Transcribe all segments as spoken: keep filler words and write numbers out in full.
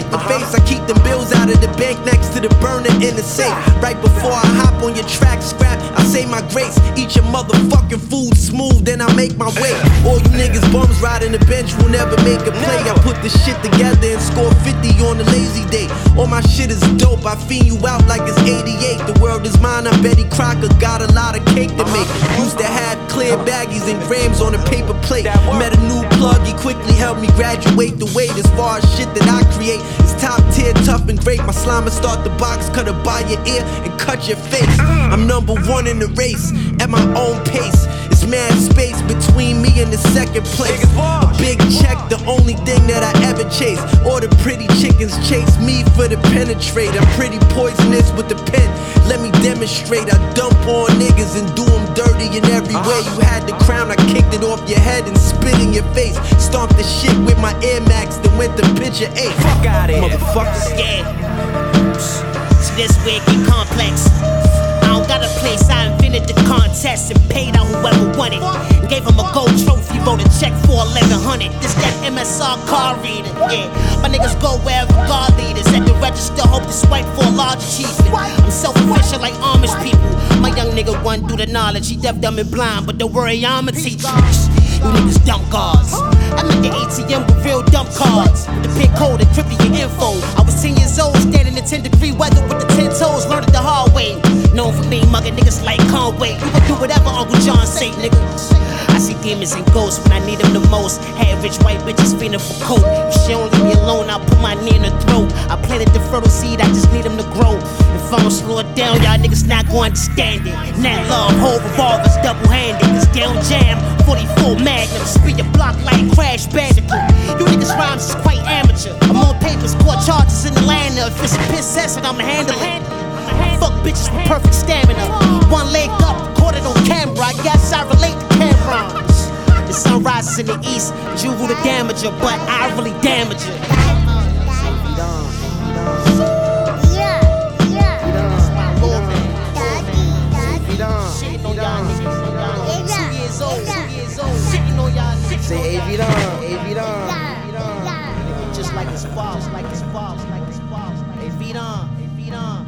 the face. I keep them bills out of the bank next to the burner in the safe. Right before I hop on your track, scrap, I say my grace. Eat your motherfucking food smooth, then I make my way. All you niggas bums riding the bench will never make a play. I put this shit together and score fifty on a lazy day. All my shit is dope, I feed you out like it's eighty-eight. The world is mine, I'm Betty Crocker, got a lot of cake to make. Used to have clear baggies and grams on a paper plate. Met a new plug, he quickly helped me graduate the weight. As far as shit that I create, it's top tier, tough and great. My slimer start the box, cut it by your ear and cut your face. I'm number one in the race, at my own pace. It's mad space between me and the second place. A big check, the only thing that I ever chase. Or the pretty chickens chase me for the penetrate. I'm pretty poisonous with the pen, let me demonstrate. I dump on niggas and do them dirty in every way. You had the crown, I kicked it off your head and spit in your face. Stomped the shit with my Air Max, then went to picture eight. Fuck out of here, motherfuckers. Yeah. So this way it get complex. I don't got a place, I invented the contest and paid out whoever won it. Gave him a gold trophy, wrote a check for eleven hundred. This that M S R car reader, yeah. My niggas go wherever God lead us. At the register, hope to swipe for a large achievement. I'm self-efficient like Amish people. My young nigga run through the knowledge, he deaf, dumb and blind, but don't worry, I'ma teach you. You niggas dumb guards. I'm at the A T M with real dumb cards. With the pin code and encrypting your info. I was ten years old, standing in ten degree weather with the ten toes, learned it the hard way. Known for me, mugging niggas like Conway. You gon' do whatever Uncle John say, nigga. I see demons and ghosts when I need them the most. Had rich white bitches feeling for coke. If she don't leave me alone, I'll put my knee in her throat. I planted the fertile seed, I just need them to grow. If I don't slow it down, y'all niggas not gon' understand it. Nat Love, whole revolvers double-handed. Cause they don't jam, forty-four Magnum. Speed your block like Crash Bandicoot. You niggas rhymes is quite amateur. I'm on papers, court charges in Atlanta. If it's a piss ass, and I'ma handle it. Fuck bitches with perfect stamina. One leg up, caught it on camera. I guess I relate to Camerons. The sun rises in the east, you the damager, but I really damage it. Say Avidan, Avidan. Just like his fault, like his fault, like his fault. Avidan, Avidan.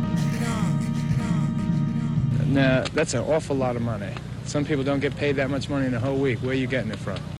Now, that's an awful lot of money. Some people don't get paid that much money in a whole week. Where are you getting it from?